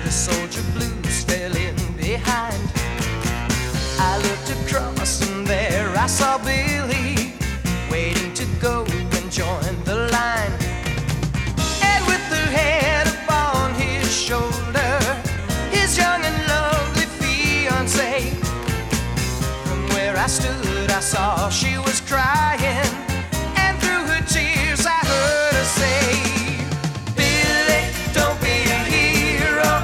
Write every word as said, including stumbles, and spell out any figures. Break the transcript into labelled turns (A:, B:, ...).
A: The soldier blues fell in behind. I looked across and there I saw Billy waiting to go and join the line. And with her head upon his shoulder, his young and lovely fiancée. From where I stood I saw she was crying.